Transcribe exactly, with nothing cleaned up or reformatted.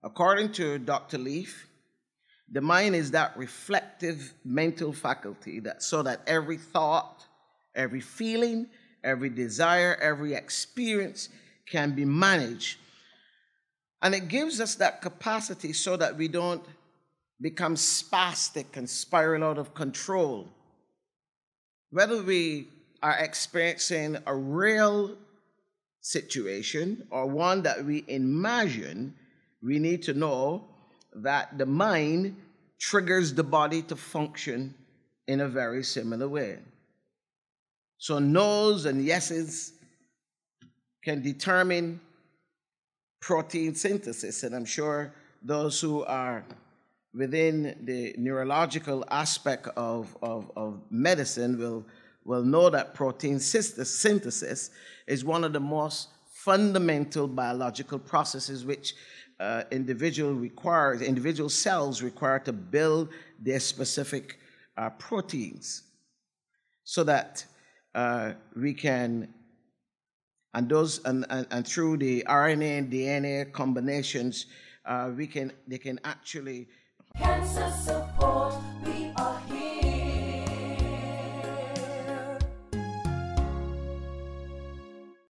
According to Doctor Leaf, the mind is that reflective mental faculty that so that every thought, every feeling, every desire, every experience can be managed. And it gives us that capacity so that we don't become spastic and spiral out of control. Whether we are experiencing a real situation or one that we imagine, we need to know that the mind triggers the body to function in a very similar way. So no's and yeses can determine protein synthesis, and I'm sure those who are within the neurological aspect of, of, of medicine will, will know that protein synthesis is one of the most fundamental biological processes which uh, individual requires, individual cells require to build their specific uh, proteins so that uh, we can, and those and, and, and through the R N A and D N A combinations, uh, we can they can actually Cancer Support